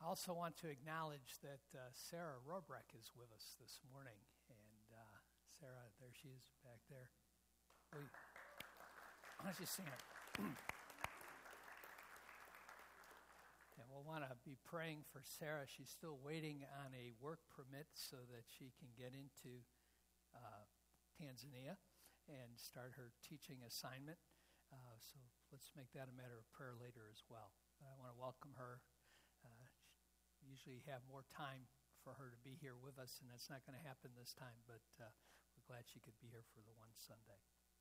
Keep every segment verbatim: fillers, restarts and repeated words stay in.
I also want to acknowledge that uh, Sarah Robreck is with us this morning. And uh, Sarah, there she is back there. Wait. Why don't you sing it? And we'll want to be praying for Sarah. She's still waiting on a work permit so that she can get into uh, Tanzania and start her teaching assignment. Uh, so let's make that a matter of prayer later as well. But I want to welcome her. Uh, usually have more time for her to be here with us, and that's not going to happen this time, but uh, we're glad she could be here for the one Sunday.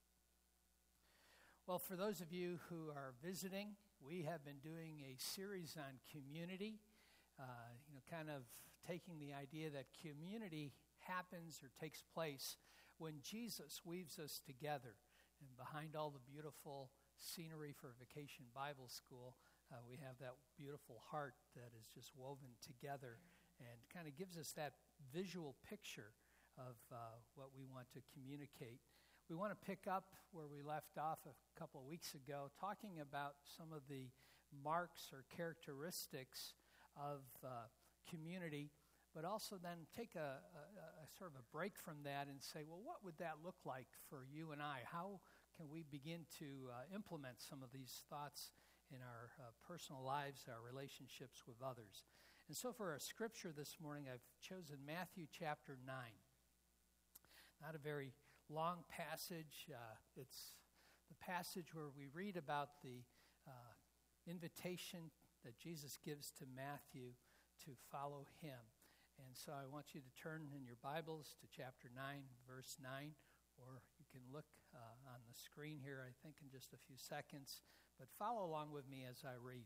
Well, for those of you who are visiting, we have been doing a series on community, uh, you know, kind of taking the idea that community happens or takes place when Jesus weaves us together. And behind all the beautiful scenery for Vacation Bible School, uh, we have that beautiful heart that is just woven together and kind of gives us that visual picture of uh, what we want to communicate. We want to pick up where we left off a couple of weeks ago, talking about some of the marks or characteristics of uh, community, but also then take a, a, a sort of a break from that and say, well, what would that look like for you and I? How can we begin to uh, implement some of these thoughts in our uh, personal lives, our relationships with others? And so for our scripture this morning, I've chosen Matthew chapter nine. Not a very long passage. Uh, it's the passage where we read about the uh, invitation that Jesus gives to Matthew to follow him. And so I want you to turn in your Bibles to chapter nine, verse nine, or you can look uh, on the screen here, I think, in just a few seconds. But follow along with me as I read.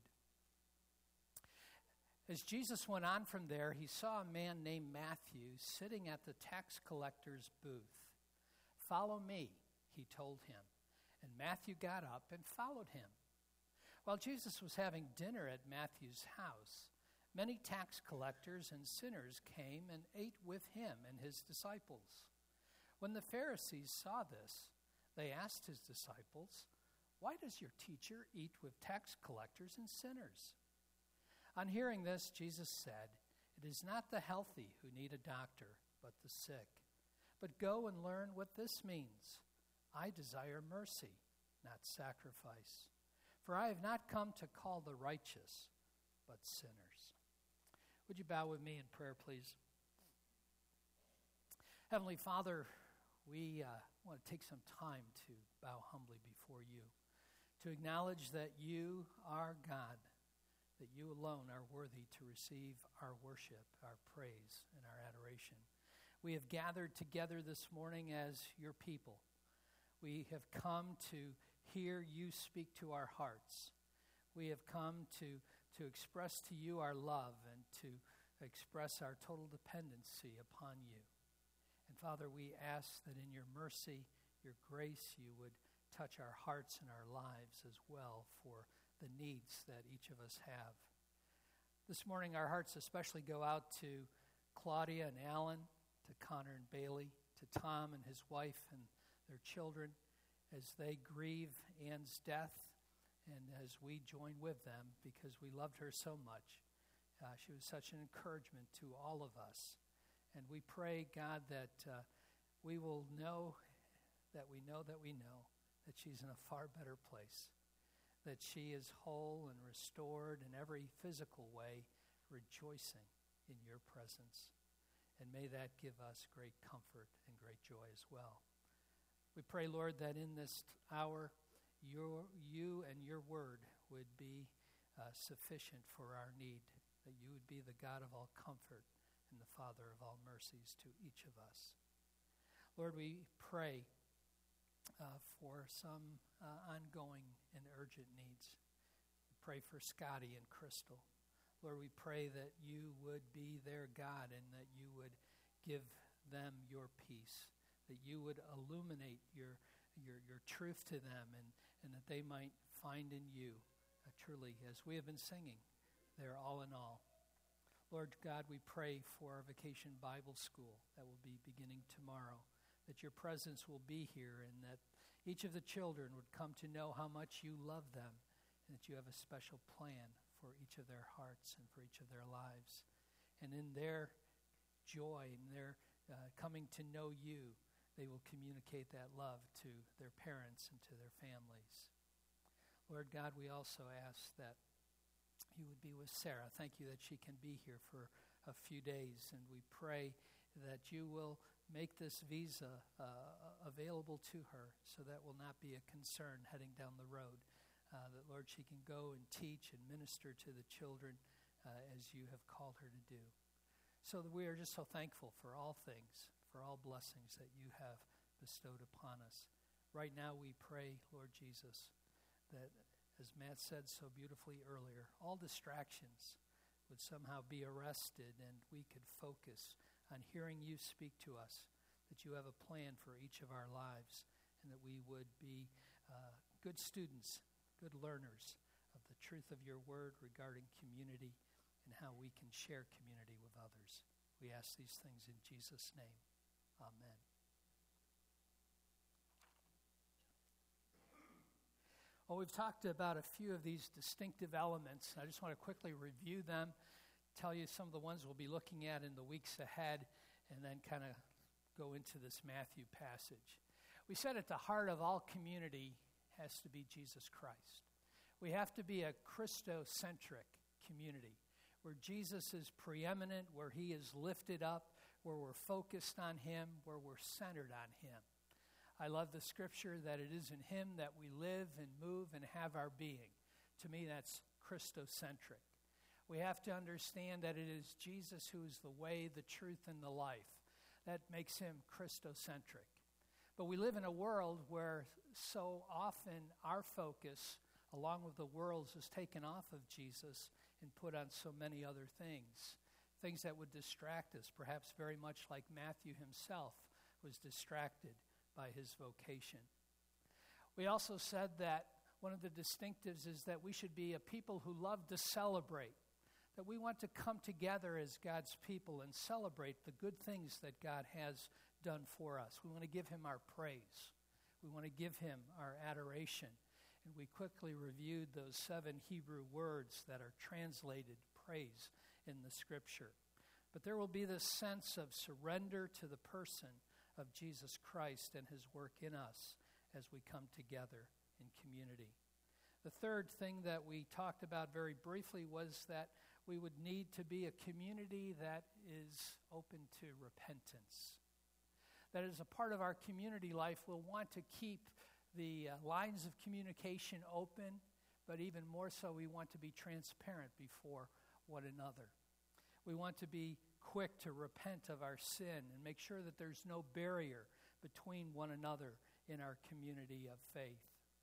As Jesus went on from there, he saw a man named Matthew sitting at the tax collector's booth. "Follow me," he told him. And Matthew got up and followed him. While Jesus was having dinner at Matthew's house, many tax collectors and sinners came and ate with him and his disciples. When the Pharisees saw this, they asked his disciples, "Why does your teacher eat with tax collectors and sinners?" On hearing this, Jesus said, "It is not the healthy who need a doctor, but the sick. But go and learn what this means. I desire mercy, not sacrifice. For I have not come to call the righteous, but sinners." Would you bow with me in prayer, please? Heavenly Father, we uh, want to take some time to bow humbly before you, to acknowledge that you are God, that you alone are worthy to receive our worship, our praise, and our adoration. We have gathered together this morning as your people. We have come to hear you speak to our hearts. We have come to, to express to you our love and to express our total dependency upon you. And Father, we ask that in your mercy, your grace, you would touch our hearts and our lives as well for the needs that each of us have. This morning, our hearts especially go out to Claudia and Alan, to Connor and Bailey, to Tom and his wife and their children as they grieve Ann's death and as we join with them because we loved her so much. Uh, she was such an encouragement to all of us. And we pray, God, that uh, we will know that we know that we know that she's in a far better place, that she is whole and restored in every physical way, rejoicing in your presence. And may that give us great comfort and great joy as well. We pray, Lord, that in this hour, your, you and your word would be uh, sufficient for our need, that you would be the God of all comfort and the Father of all mercies to each of us. Lord, we pray uh, for some uh, ongoing and urgent needs. We pray for Scotty and Crystal. Lord, we pray that you would be their God and that you would give them your peace, that you would illuminate your your, your truth to them and, and that they might find in you uh, truly, as we have been singing, they're all in all. Lord God, we pray for our Vacation Bible School that will be beginning tomorrow, that your presence will be here and that each of the children would come to know how much you love them and that you have a special plan for for each of their hearts and for each of their lives. And in their joy and their uh, coming to know you, they will communicate that love to their parents and to their families. Lord God, we also ask that you would be with Sarah. Thank you that she can be here for a few days, and we pray that you will make this visa uh, available to her so that will not be a concern heading down the road. Uh, that, Lord, she can go and teach and minister to the children uh, as you have called her to do. So that we are just so thankful for all things, for all blessings that you have bestowed upon us. Right now we pray, Lord Jesus, that, as Matt said so beautifully earlier, all distractions would somehow be arrested and we could focus on hearing you speak to us, that you have a plan for each of our lives, and that we would be uh, good students, good learners of the truth of your word regarding community and how we can share community with others. We ask these things in Jesus' name. Amen. Well, we've talked about a few of these distinctive elements. I just want to quickly review them, tell you some of the ones we'll be looking at in the weeks ahead, and then kind of go into this Matthew passage. We said at the heart of all community has to be Jesus Christ. We have to be a Christocentric community, where Jesus is preeminent, where he is lifted up, where we're focused on him, where we're centered on him. I love the scripture that it is in him that we live and move and have our being. To me, that's Christocentric. We have to understand that it is Jesus who is the way, the truth, and the life. That makes him Christocentric. But we live in a world where so often our focus, along with the world's, is taken off of Jesus and put on so many other things. Things that would distract us, perhaps very much like Matthew himself was distracted by his vocation. We also said that one of the distinctives is that we should be a people who love to celebrate, that we want to come together as God's people and celebrate the good things that God has done for us. We want to give him our praise. We want to give him our adoration. And we quickly reviewed those seven Hebrew words that are translated praise in the scripture. But there will be this sense of surrender to the person of Jesus Christ and his work in us as we come together in community. The third thing that we talked about very briefly was that we would need to be a community that is open to repentance. That as a part of our community life, we'll want to keep the uh, lines of communication open, but even more so, we want to be transparent before one another. We want to be quick to repent of our sin and make sure that there's no barrier between one another in our community of faith.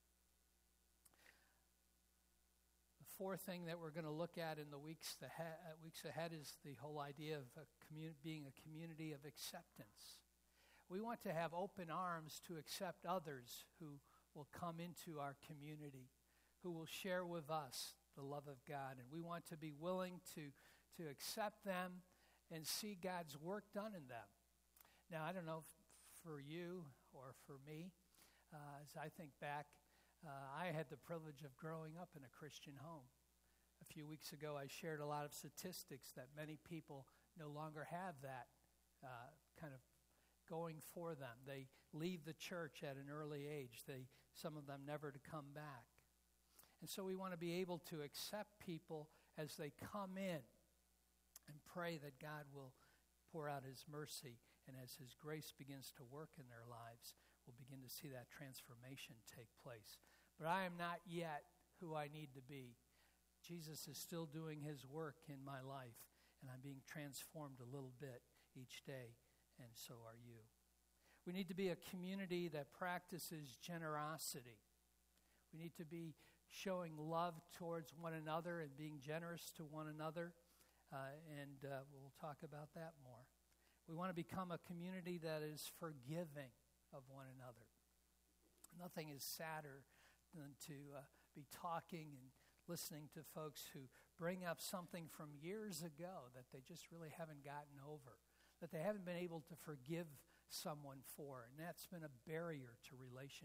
The fourth thing that we're going to look at in the weeks ahead, uh, weeks ahead is the whole idea of a commun- being a community of acceptance. We want to have open arms to accept others who will come into our community, who will share with us the love of God. And we want to be willing to, to accept them and see God's work done in them. Now, I don't know if for you or for me, uh, as I think back, uh, I had the privilege of growing up in a Christian home. A few weeks ago, I shared a lot of statistics that many people no longer have that uh, kind of going for them. They leave the church at an early age. They, some of them never to come back. And so we want to be able to accept people as they come in and pray that God will pour out his mercy, and as his grace begins to work in their lives, we'll begin to see that transformation take place. But I am not yet who I need to be. Jesus is still doing his work in my life, and I'm being transformed a little bit each day, and so are you. We need to be a community that practices generosity. We need to be showing love towards one another and being generous to one another, uh, and uh, we'll talk about that more. We want to become a community that is forgiving of one another. Nothing is sadder than to uh, be talking and listening to folks who bring up something from years ago that they just really haven't gotten over, that they haven't been able to forgive someone for, and that's been a barrier to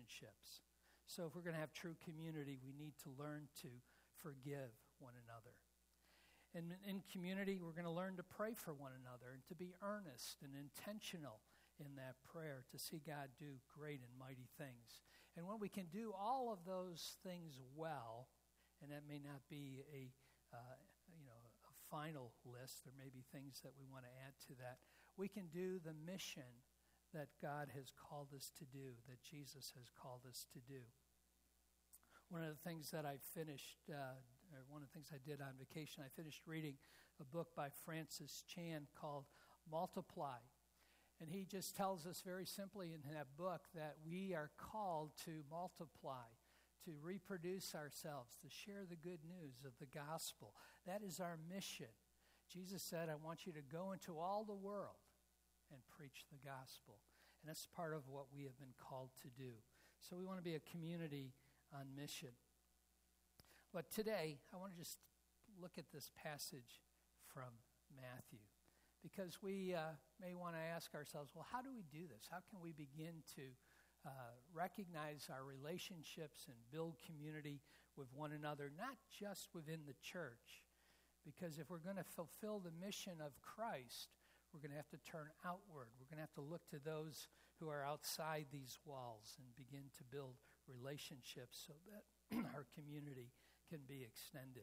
relationships. So if we're going to have true community, we need to learn to forgive one another. In, in community, we're going to learn to pray for one another and to be earnest and intentional in that prayer to see God do great and mighty things. And when we can do all of those things well, and that may not be a uh, you know a final list, there may be things that we want to add to that, we can do the mission that God has called us to do, that Jesus has called us to do. One of the things that I finished, uh, or one of the things I did on vacation, I finished reading a book by Francis Chan called Multiply. And he just tells us very simply in that book that we are called to multiply, to reproduce ourselves, to share the good news of the gospel. That is our mission. Jesus said, I want you to go into all the world and preach the gospel. And that's part of what we have been called to do. So we want to be a community on mission. But today, I want to just look at this passage from Matthew. Because we uh, may want to ask ourselves, well, how do we do this? How can we begin to uh, recognize our relationships and build community with one another, not just within the church? Because if we're going to fulfill the mission of Christ, we're going to have to turn outward. We're going to have to look to those who are outside these walls and begin to build relationships so that our community can be extended.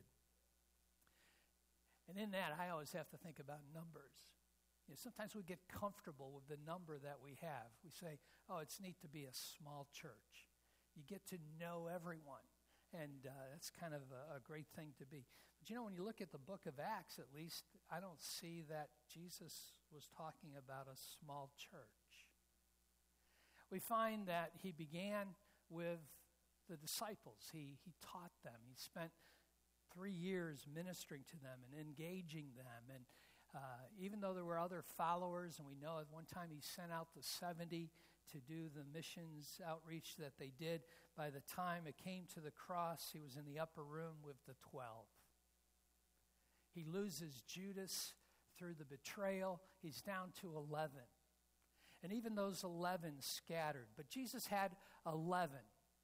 And in that, I always have to think about numbers. You know, sometimes we get comfortable with the number that we have. We say, oh, it's neat to be a small church. You get to know everyone, and uh, that's kind of a, a great thing to be. But you know, when you look at the book of Acts, at least, I don't see that Jesus was talking about a small church. We find that he began with the disciples. He, he taught them. He spent three years ministering to them and engaging them. And uh, even though there were other followers, and we know at one time he sent out the seventy to do the missions outreach that they did, by the time it came to the cross, he was in the upper room with the twelve. He loses Judas through the betrayal. He's down to eleven. And even those eleven scattered. But Jesus had eleven.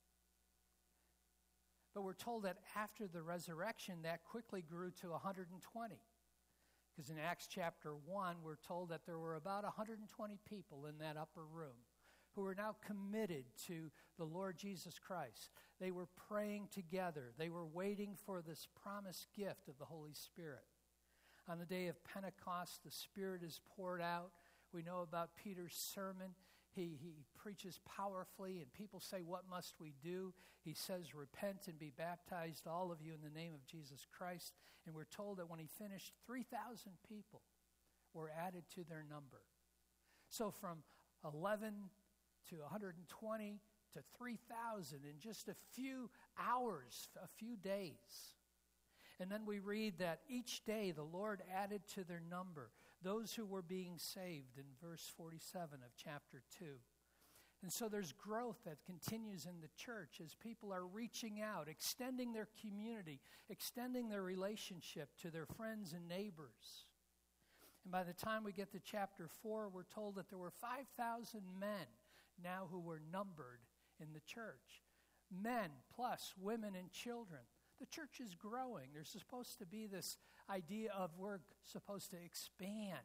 But we're told that after the resurrection, that quickly grew to one hundred twenty. Because in Acts chapter one, we're told that there were about one hundred twenty people in that upper room who were now committed to the Lord Jesus Christ. They were praying together. They were waiting for this promised gift of the Holy Spirit. On the day of Pentecost, the Spirit is poured out. We know about Peter's sermon. He, he preaches powerfully, and people say, what must we do? He says, repent and be baptized, all of you, in the name of Jesus Christ. And we're told that when he finished, three thousand people were added to their number. So from eleven to one hundred twenty to three thousand in just a few hours, a few days. And then we read that each day the Lord added to their number those who were being saved in verse forty-seven of chapter two. And so there's growth that continues in the church as people are reaching out, extending their community, extending their relationship to their friends and neighbors. And by the time we get to chapter four, we're told that there were five thousand men now who were numbered in the church. Men plus women and children. The church is growing. There's supposed to be this idea of we're supposed to expand.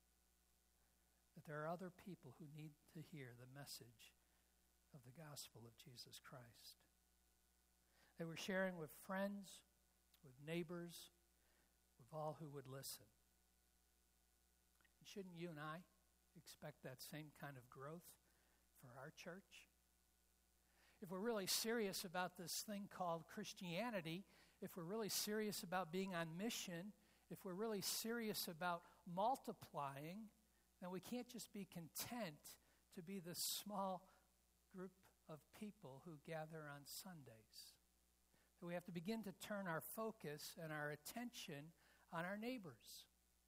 But there are other people who need to hear the message of the gospel of Jesus Christ. They were sharing with friends, with neighbors, with all who would listen. And shouldn't you and I expect that same kind of growth for our church? If we're really serious about this thing called Christianity, if we're really serious about being on mission, if we're really serious about multiplying, then we can't just be content to be this small group of people who gather on Sundays. So we have to begin to turn our focus and our attention on our neighbors,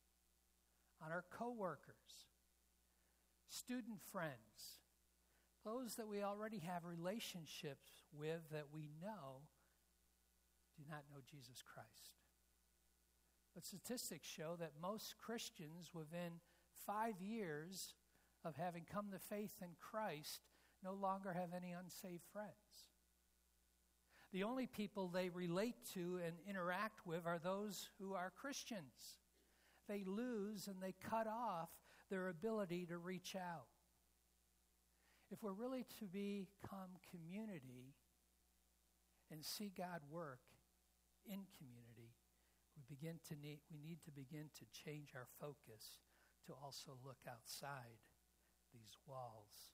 on our coworkers, student friends, those that we already have relationships with that we know do not know Jesus Christ. But statistics show that most Christians within five years of having come to faith in Christ no longer have any unsaved friends. The only people they relate to and interact with are those who are Christians. They lose and they cut off their ability to reach out. If we're really to become community and see God work in community, we begin to need we need to begin to change our focus to also look outside these walls.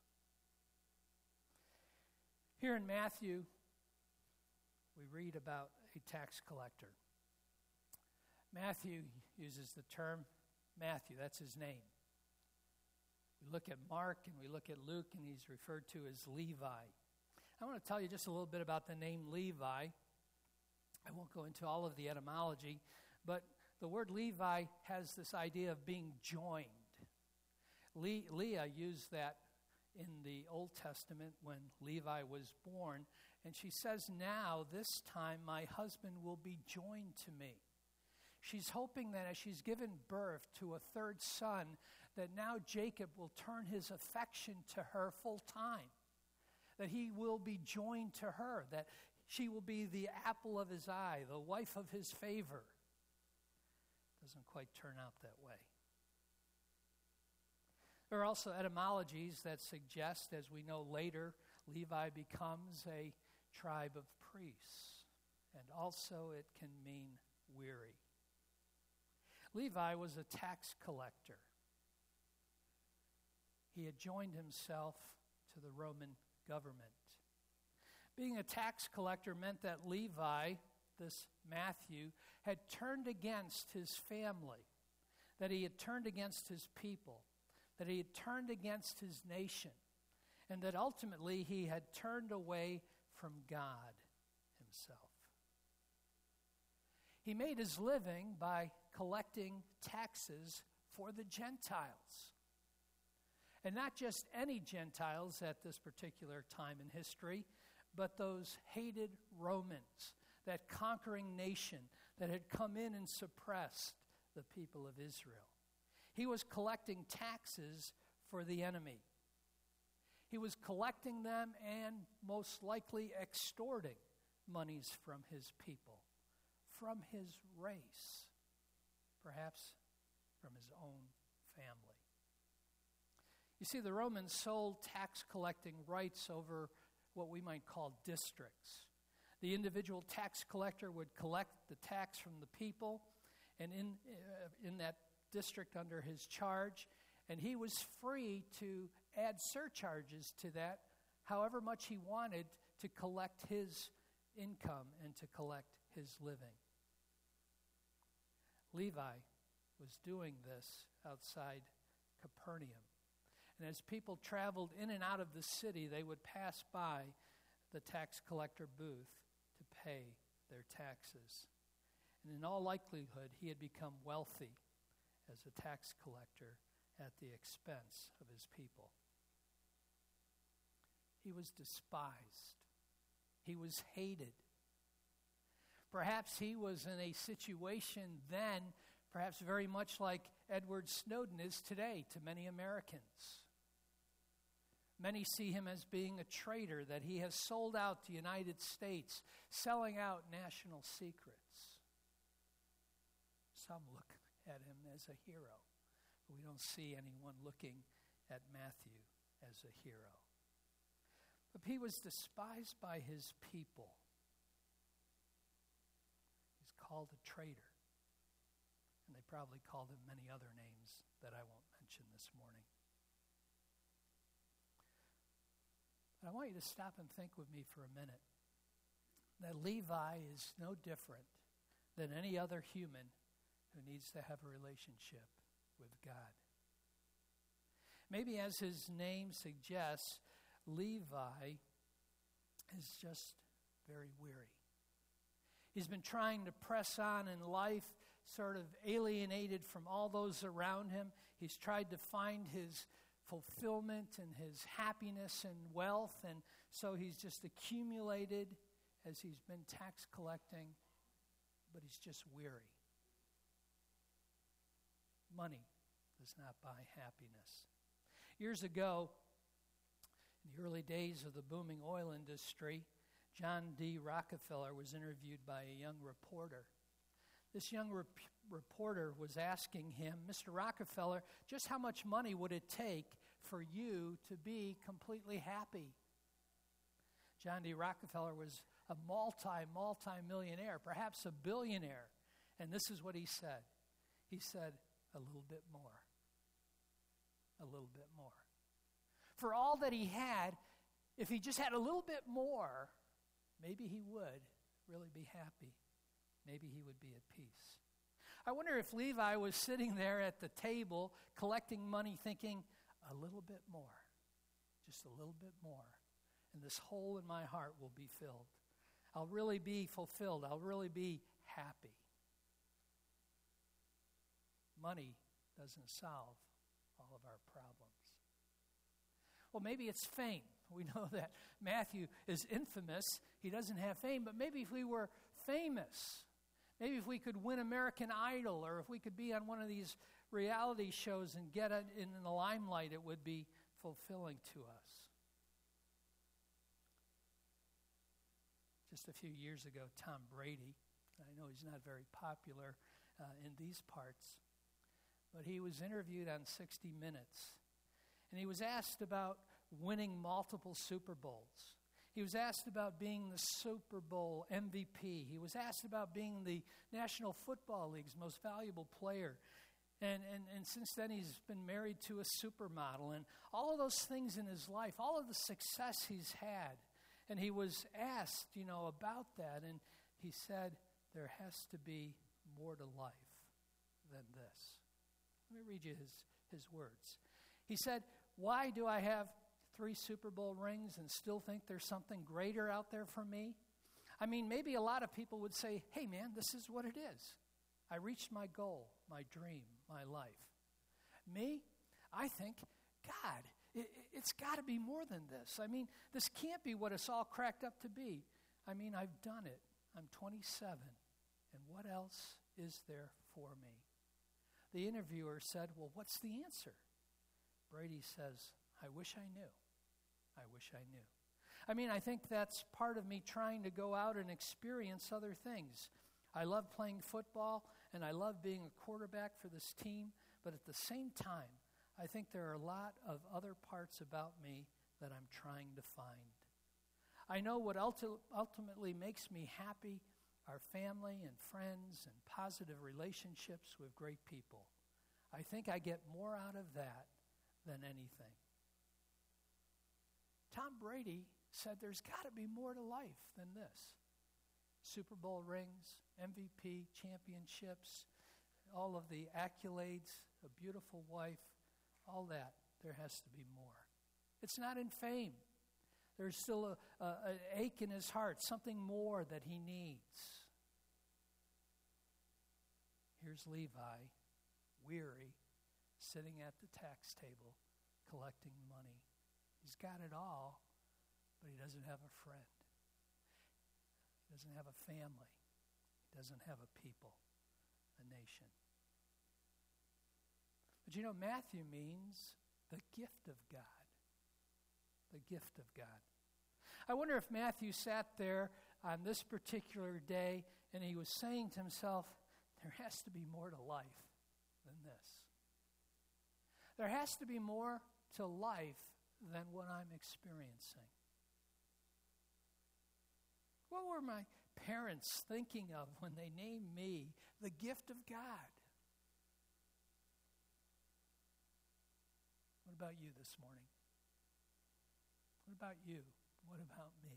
Here in Matthew, we read about a tax collector. Matthew uses the term Matthew, that's his name. We look at Mark and we look at Luke, and he's referred to as Levi. I want to tell you just a little bit about the name Levi. I won't go into all of the etymology, but the word Levi has this idea of being joined. Le- Leah used that in the Old Testament when Levi was born, and she says, now, this time, my husband will be joined to me. She's hoping that as she's given birth to a third son, that now Jacob will turn his affection to her full time, that he will be joined to her, that she will be the apple of his eye, the wife of his favor. Doesn't quite turn out that way. There are also etymologies that suggest, as we know later, Levi becomes a tribe of priests, and also it can mean weary. Levi was a tax collector. He had joined himself to the Roman government. Being a tax collector meant that Levi, this Matthew, had turned against his family, that he had turned against his people, that he had turned against his nation, and that ultimately he had turned away from God himself. He made his living by collecting taxes for the Gentiles. And not just any Gentiles at this particular time in history, but those hated Romans, that conquering nation that had come in and suppressed the people of Israel. He was collecting taxes for the enemy. He was collecting them and most likely extorting monies from his people, from his race, perhaps from his own family. You see, the Romans sold tax collecting rights over what we might call districts. The individual tax collector would collect the tax from the people, and in uh, in that district under his charge, and he was free to add surcharges to that, however much he wanted, to collect his income and to collect his living. Levi was doing this outside Capernaum. And as people traveled in and out of the city, they would pass by the tax collector booth to pay their taxes. And in all likelihood, he had become wealthy as a tax collector at the expense of his people. He was despised. He was hated. Perhaps he was in a situation then, perhaps very much like Edward Snowden is today to many Americans. Many see him as being a traitor, that he has sold out the United States, selling out national secrets. Some look at him as a hero, but we don't see anyone looking at Matthew as a hero. But he was despised by his people. He's called a traitor, and they probably called him many other names that I won't mention this morning. But I want you to stop and think with me for a minute that Levi is no different than any other human who needs to have a relationship with God. Maybe as his name suggests, Levi is just very weary. He's been trying to press on in life, sort of alienated from all those around him. He's tried to find his fulfillment and his happiness and wealth, and so he's just accumulated as he's been tax collecting, but he's just weary. Money does not buy happiness. Years ago, in the early days of the booming oil industry, John D. Rockefeller was interviewed by a young reporter. This young rep- reporter was asking him, Mister Rockefeller, just how much money would it take for you to be completely happy? John D. Rockefeller was a multi, multi-millionaire, perhaps a billionaire. And this is what he said. He said, a little bit more. A little bit more. For all that he had, if he just had a little bit more, maybe he would really be happy. Maybe he would be at peace. I wonder if Levi was sitting there at the table collecting money thinking, a little bit more, just a little bit more, and this hole in my heart will be filled. I'll really be fulfilled. I'll really be happy. Money doesn't solve all of our problems. Well, maybe it's fame. We know that Matthew is infamous. He doesn't have fame, but maybe if we were famous, maybe if we could win American Idol, or if we could be on one of these reality shows and get it in the limelight, it would be fulfilling to us. Just a few years ago, Tom Brady, I know he's not very popular uh, in these parts, but he was interviewed on sixty minutes, and he was asked about winning multiple Super Bowls. He was asked about being the Super Bowl M V P. He was asked about being the National Football League's most valuable player. And, and, and since then, he's been married to a supermodel. And all of those things in his life, all of the success he's had. And he was asked, you know, about that. And he said, there has to be more to life than this. Let me read you his, his words. He said, why do I have three Super Bowl rings and still think there's something greater out there for me? I mean, maybe a lot of people would say, hey, man, this is what it is. I reached my goal, my dream, my life. Me, I think, God, it, it's got to be more than this. I mean, this can't be what it's all cracked up to be. I mean, I've done it. I'm twenty-seven, and what else is there for me? The interviewer said, well, what's the answer? Brady says, I wish I knew. I wish I knew. I mean, I think that's part of me trying to go out and experience other things. I love playing football, and I love being a quarterback for this team, but at the same time, I think there are a lot of other parts about me that I'm trying to find. I know what ulti- ultimately makes me happy are family and friends and positive relationships with great people. I think I get more out of that than anything. Tom Brady said there's got to be more to life than this. Super Bowl rings, M V P, championships, all of the accolades, a beautiful wife, all that. There has to be more. It's not in fame. There's still a, a, an ache in his heart, something more that he needs. Here's Levi, weary, sitting at the tax table, collecting money. He's got it all, but he doesn't have a friend. He doesn't have a family. He doesn't have a people, a nation. But you know, Matthew means the gift of God. The gift of God. I wonder if Matthew sat there on this particular day and he was saying to himself, there has to be more to life than this. There has to be more to life than what I'm experiencing. What were my parents thinking of when they named me the gift of God? What about you this morning? What about you? What about me?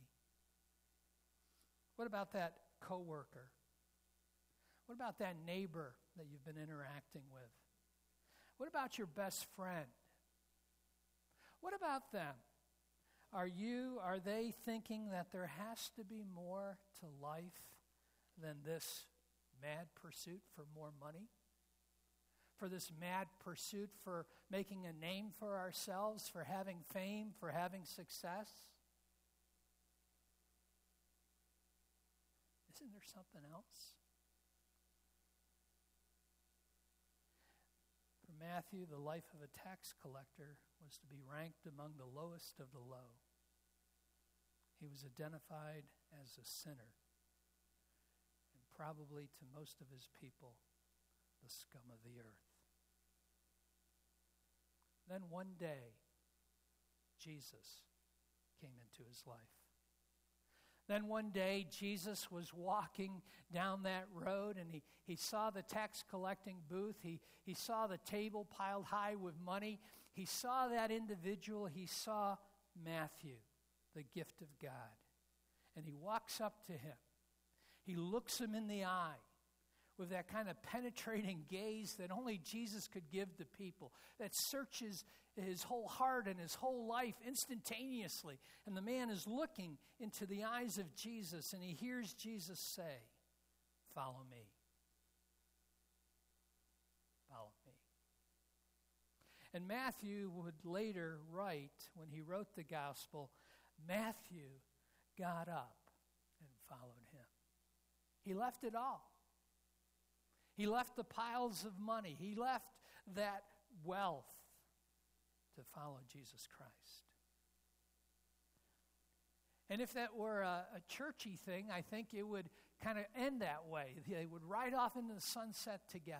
What about that coworker? What about that neighbor that you've been interacting with? What about your best friend? What about them? Are you, are they thinking that there has to be more to life than this mad pursuit for more money? For this mad pursuit for making a name for ourselves, for having fame, for having success? Isn't there something else? For Matthew, the life of a tax collector was to be ranked among the lowest of the low. he was identified as a sinner, and probably to most of his people, the scum of the earth. Then one day, Jesus came into his life. Then one day, Jesus was walking down that road, and he, he saw the tax collecting booth. He, he saw the table piled high with money. He saw that individual. He saw Matthew, the gift of God. And he walks up to him. He looks him in the eye with that kind of penetrating gaze that only Jesus could give to people, that searches his whole heart and his whole life instantaneously. And the man is looking into the eyes of Jesus, and he hears Jesus say, "Follow me. Follow me." And Matthew would later write, when he wrote the gospel, Matthew got up and followed him. He left it all. He left the piles of money. He left that wealth to follow Jesus Christ. And if that were a, a churchy thing, I think it would kind of end that way. They would ride off into the sunset together.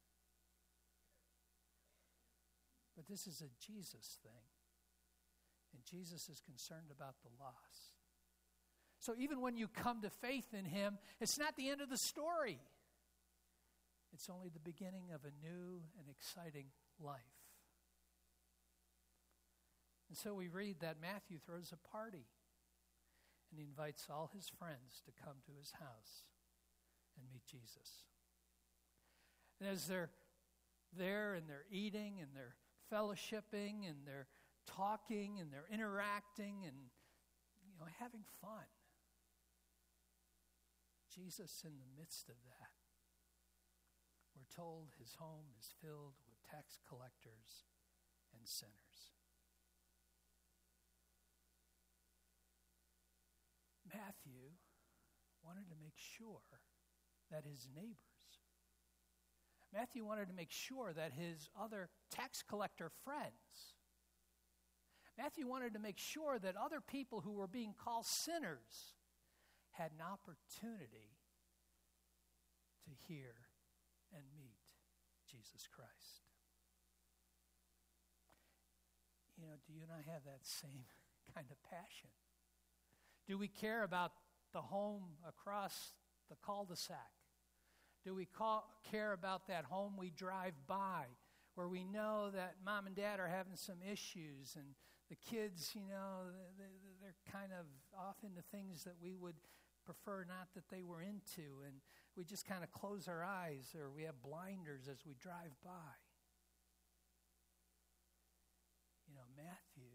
But this is a Jesus thing. And Jesus is concerned about the lost. So even when you come to faith in him, it's not the end of the story. It's only the beginning of a new and exciting life. And so we read that Matthew throws a party, and he invites all his friends to come to his house and meet Jesus. And as they're there and they're eating and they're fellowshipping and they're talking and they're interacting and, you know, having fun, Jesus in the midst of that, we're told his home is filled with tax collectors and sinners. Matthew wanted to make sure that his neighbors, Matthew wanted to make sure that his other tax collector friends, Matthew wanted to make sure that other people who were being called sinners had an opportunity to hear and meet Jesus Christ. You know, do you and I have that same kind of passion? Do we care about the home across the cul-de-sac? Do we call, care about that home we drive by where we know that mom and dad are having some issues and the kids, you know, they're kind of off into things that we would prefer not that they were into, and we just kind of close our eyes or we have blinders as we drive by? You know, Matthew,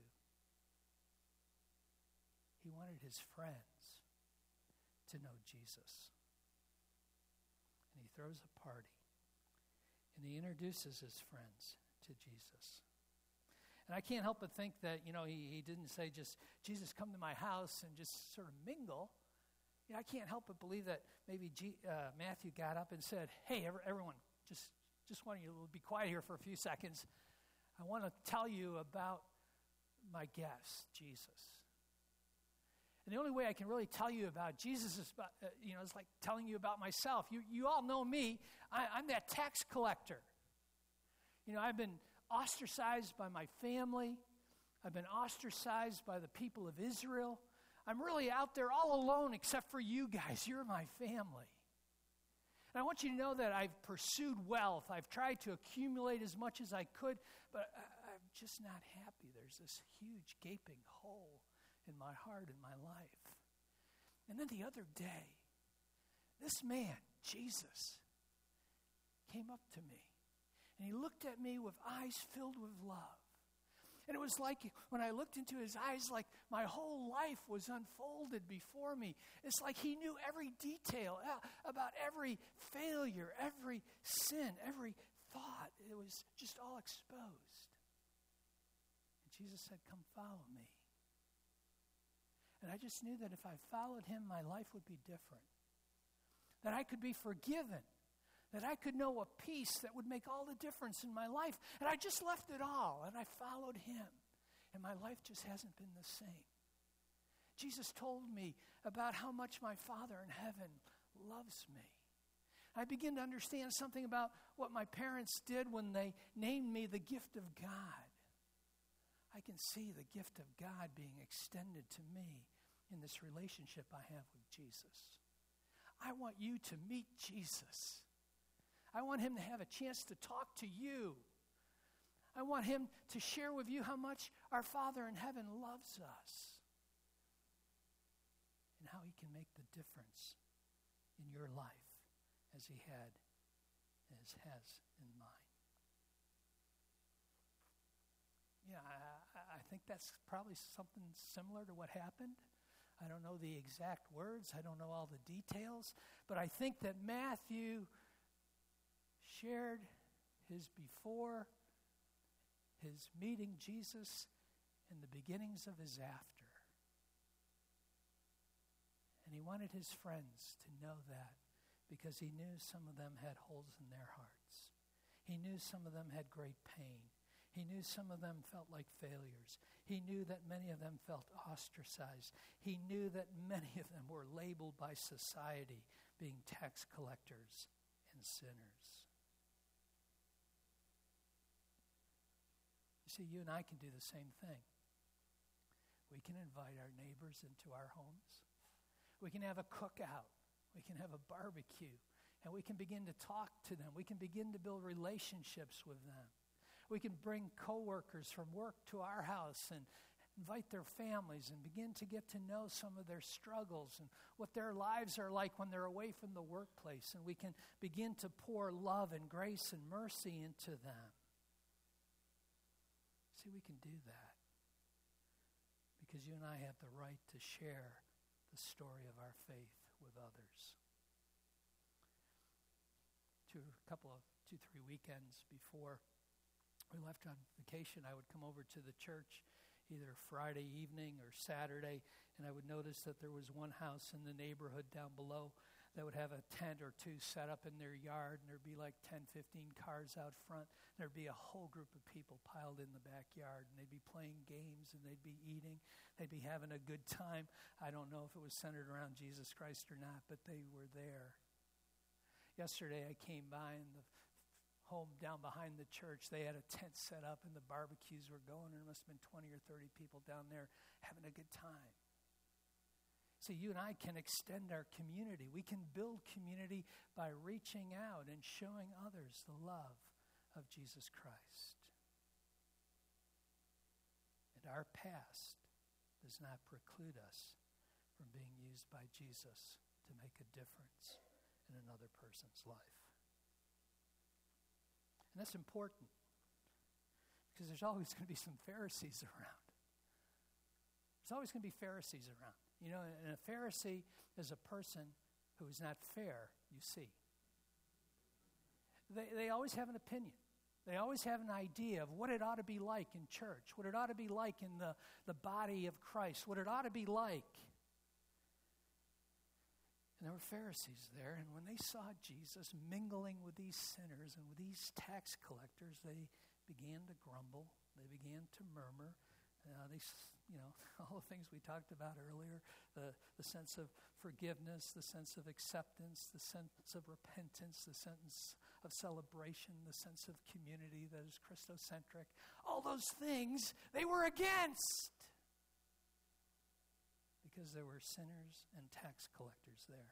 he wanted his friends to know Jesus. And he throws a party. And he introduces his friends to Jesus. And I can't help but think that, you know, he, he didn't say just, Jesus, come to my house and just sort of mingle. You know, I can't help but believe that maybe G, uh, Matthew got up and said, hey, every, everyone, just, just want you to be quiet here for a few seconds. I want to tell you about my guest, Jesus. And the only way I can really tell you about Jesus is, about, uh, you know, it's like telling you about myself. You, you all know me. I, I'm that tax collector. You know, I've been ostracized by my family. I've been ostracized by the people of Israel. I'm really out there all alone except for you guys. You're my family. And I want you to know that I've pursued wealth. I've tried to accumulate as much as I could, but I, I'm just not happy. There's this huge gaping hole in my heart, in my life. And then the other day, this man, Jesus, came up to me. And he looked at me with eyes filled with love. And it was like when I looked into his eyes, like my whole life was unfolded before me. It's like he knew every detail about every failure, every sin, every thought. It was just all exposed. And Jesus said, come follow me. And I just knew that if I followed him, my life would be different. That I could be forgiven. That I could know a peace that would make all the difference in my life. And I just left it all, and I followed him. And my life just hasn't been the same. Jesus told me about how much my Father in heaven loves me. I begin to understand something about what my parents did when they named me the gift of God. I can see the gift of God being extended to me in this relationship I have with Jesus. I want you to meet Jesus. I want him to have a chance to talk to you. I want him to share with you how much our Father in heaven loves us and how he can make the difference in your life as he had, as has in mine. Yeah, I, I think that's probably something similar to what happened. I don't know the exact words. I don't know all the details. But I think that Matthew shared his before, his meeting Jesus, and the beginnings of his after. And he wanted his friends to know that because he knew some of them had holes in their hearts. He knew some of them had great pain. He knew some of them felt like failures. He knew that many of them felt ostracized. He knew that many of them were labeled by society being tax collectors and sinners. You see, you and I can do the same thing. We can invite our neighbors into our homes. We can have a cookout. We can have a barbecue. And we can begin to talk to them. We can begin to build relationships with them. We can bring coworkers from work to our house and invite their families and begin to get to know some of their struggles and what their lives are like when they're away from the workplace. And we can begin to pour love and grace and mercy into them. See, we can do that because you and I have the right to share the story of our faith with others. Two, a couple of, two, three weekends before we left on vacation, I would come over to the church either Friday evening or Saturday, and I would notice that there was one house in the neighborhood down below that would have a tent or two set up in their yard, and there'd be like ten, fifteen cars out front. There'd be a whole group of people piled in the backyard, and they'd be playing games, and they'd be eating. They'd be having a good time. I don't know if it was centered around Jesus Christ or not, but they were there. Yesterday, I came by, and the home down behind the church, they had a tent set up, and the barbecues were going, and there must have been twenty or thirty people down there having a good time. So you and I can extend our community. We can build community by reaching out and showing others the love of Jesus Christ. And our past does not preclude us from being used by Jesus to make a difference in another person's life. And that's important because there's always going to be some Pharisees around. There's always going to be Pharisees around. You know, and a Pharisee is a person who is not fair, you see. They, they always have an opinion. They always have an idea of what it ought to be like in church, what it ought to be like in the, the body of Christ, what it ought to be like. And there were Pharisees there, and when they saw Jesus mingling with these sinners and with these tax collectors, they began to grumble. They began to murmur. Uh, they, you know, all the things we talked about earlier, the, the sense of forgiveness, the sense of acceptance, the sense of repentance, the sense of celebration, the sense of community that is Christocentric. All those things they were against because there were sinners and tax collectors there.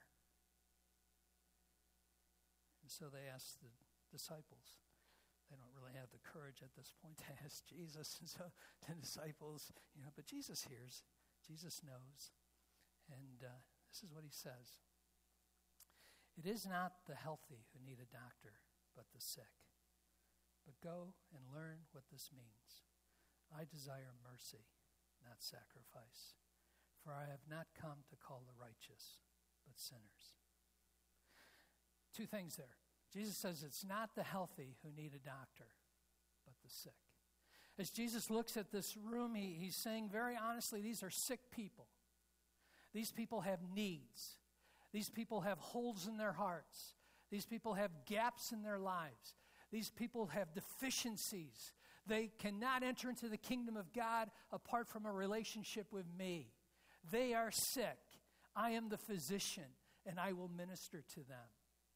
And so they asked the disciples. They don't really have the courage at this point to ask Jesus. And so the disciples, you know, but Jesus hears. Jesus knows. And uh, this is what he says. It is not the healthy who need a doctor, but the sick. But go and learn what this means. I desire mercy, not sacrifice. For I have not come to call the righteous, but sinners. Two things there. Jesus says it's not the healthy who need a doctor, but the sick. As Jesus looks at this room, he, he's saying very honestly, these are sick people. These people have needs. These people have holes in their hearts. These people have gaps in their lives. These people have deficiencies. They cannot enter into the kingdom of God apart from a relationship with me. They are sick. I am the physician, and I will minister to them.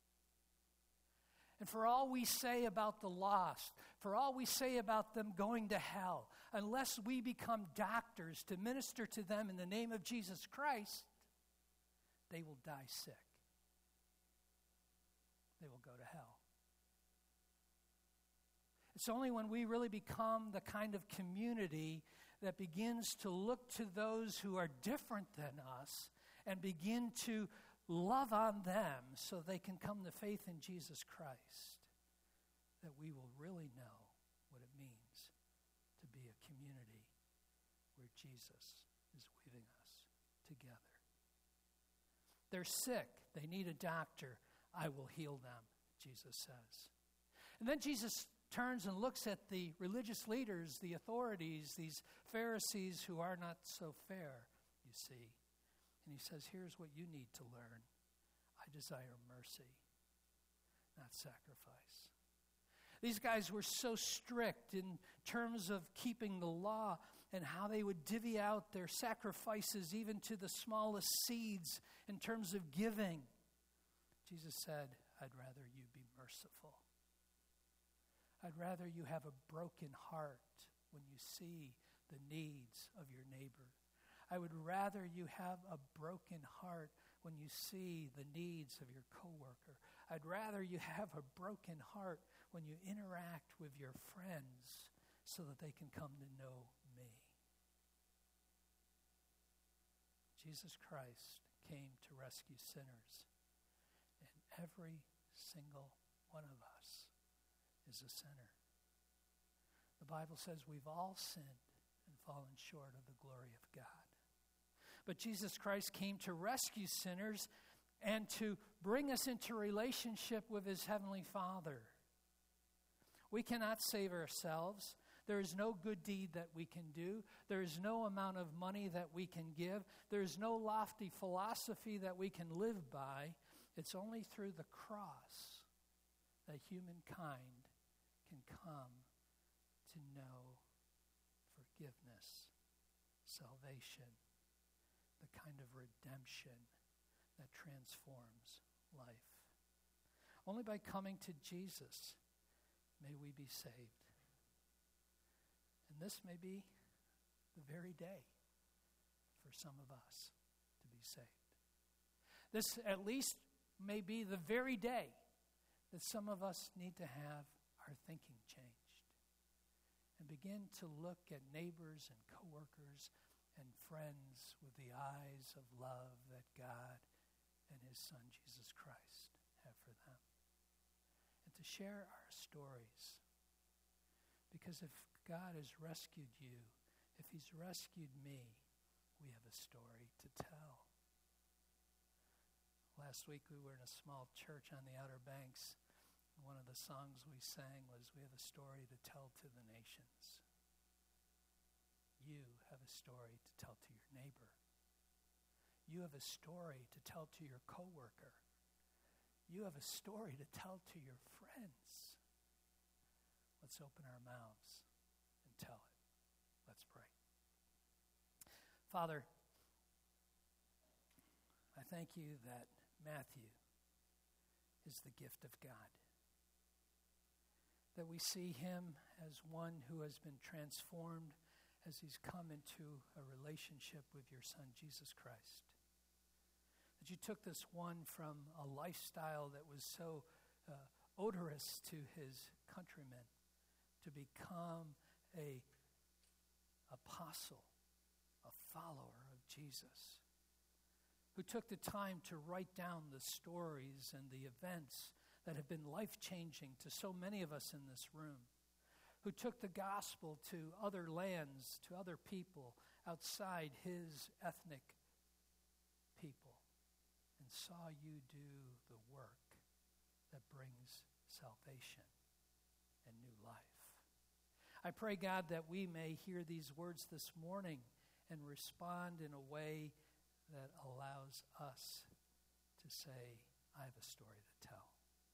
And for all we say about the lost, for all we say about them going to hell, unless we become doctors to minister to them in the name of Jesus Christ, they will die sick. They will go to hell. It's only when we really become the kind of community that begins to look to those who are different than us and begin to love on them so they can come to faith in Jesus Christ, that we will really know what it means to be a community where Jesus is weaving us together. They're sick. They need a doctor. I will heal them, Jesus says. And then Jesus turns and looks at the religious leaders, the authorities, these Pharisees who are not so fair, you see. And he says, here's what you need to learn. I desire mercy, not sacrifice. These guys were so strict in terms of keeping the law and how they would divvy out their sacrifices even to the smallest seeds in terms of giving. Jesus said, I'd rather you be merciful. I'd rather you have a broken heart when you see the needs of your neighbor. I would rather you have a broken heart when you see the needs of your coworker. I'd rather you have a broken heart when you interact with your friends so that they can come to know me. Jesus Christ came to rescue sinners, and every single one of us is a sinner. The Bible says we've all sinned and fallen short of the glory of God. But Jesus Christ came to rescue sinners and to bring us into relationship with his heavenly Father. We cannot save ourselves. There is no good deed that we can do. There is no amount of money that we can give. There is no lofty philosophy that we can live by. It's only through the cross that humankind can come to know forgiveness, salvation, the kind of redemption that transforms life. Only by coming to Jesus may we be saved. And this may be the very day for some of us to be saved. This at least may be the very day that some of us need to have our thinking changed and begin to look at neighbors and coworkers and friends with the eyes of love that God and his Son, Jesus Christ, have for them. And to share our stories. Because if God has rescued you, if he's rescued me, we have a story to tell. Last week we were in a small church on the Outer Banks. One of the songs we sang was, we have a story to tell to the nations. You have a story to tell to your neighbor. You have a story to tell to your coworker. You have a story to tell to your friends. Let's open our mouths and tell it. Let's pray. Father, I thank you that Matthew is the gift of God. That we see him as one who has been transformed as he's come into a relationship with your Son, Jesus Christ. That you took this one from a lifestyle that was so uh, odorous to his countrymen to become a apostle, a follower of Jesus, who took the time to write down the stories and the events that have been life-changing to so many of us in this room, who took the gospel to other lands, to other people outside his ethnic people, and saw you do the work that brings salvation and new life. I pray, God, that we may hear these words this morning and respond in a way that allows us to say, I have a story to tell.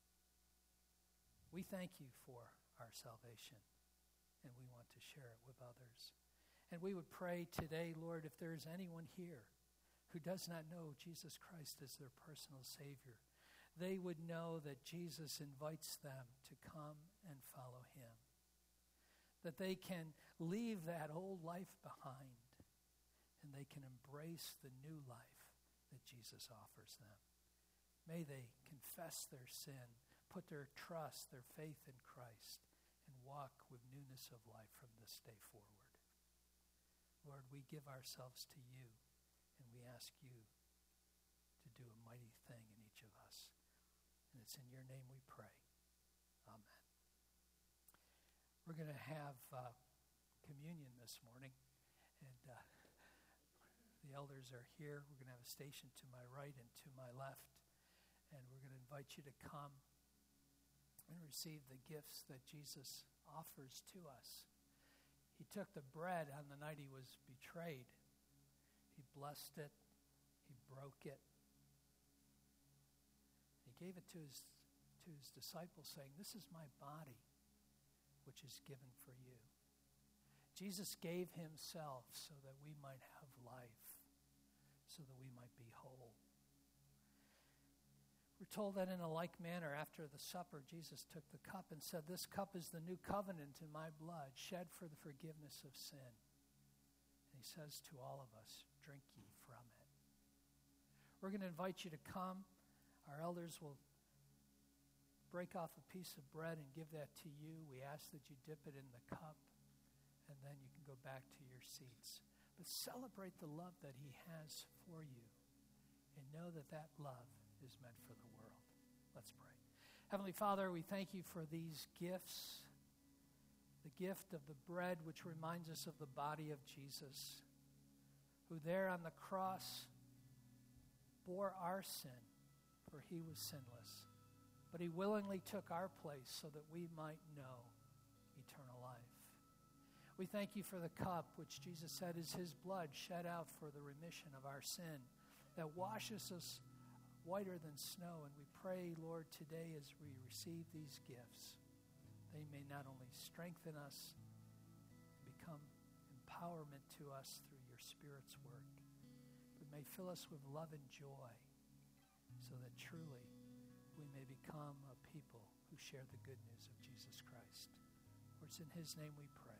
We thank you for our salvation, and we want to share it with others. And we would pray today, Lord, if there is anyone here who does not know Jesus Christ as their personal Savior, they would know that Jesus invites them to come and follow him. That they can leave that old life behind and they can embrace the new life that Jesus offers them. May they confess their sin, put their trust, their faith in Christ, and walk with newness of life from this day forward. Lord, we give ourselves to you, and we ask you to do a mighty thing in each of us. And it's in your name we pray. Amen. We're going to have uh, communion this morning, and uh, the elders are here. We're going to have a station to my right and to my left, and we're going to invite you to come and receive the gifts that Jesus offers to us. He took the bread on the night he was betrayed. He blessed it. He broke it. He gave it to his, to his disciples, saying, "This is my body, which is given for you." Jesus gave himself so that we might have life, so that we might be whole. We're told that in a like manner, after the supper, Jesus took the cup and said, "This cup is the new covenant in my blood, shed for the forgiveness of sin." And he says to all of us, "Drink ye from it." We're going to invite you to come. Our elders will break off a piece of bread and give that to you. We ask that you dip it in the cup, and then you can go back to your seats. But celebrate the love that he has for you, and know that that love is meant for the world. Let's pray. Heavenly Father, we thank you for these gifts, the gift of the bread, which reminds us of the body of Jesus, who there on the cross bore our sin, for he was sinless. But he willingly took our place so that we might know eternal life. We thank you for the cup, which Jesus said is his blood shed out for the remission of our sin, that washes us whiter than snow. And we pray, Lord, today as we receive these gifts, they may not only strengthen us, become empowerment to us through your Spirit's work, but may fill us with love and joy, so that truly we may become a people who share the good news of Jesus Christ. For it's in his name we pray.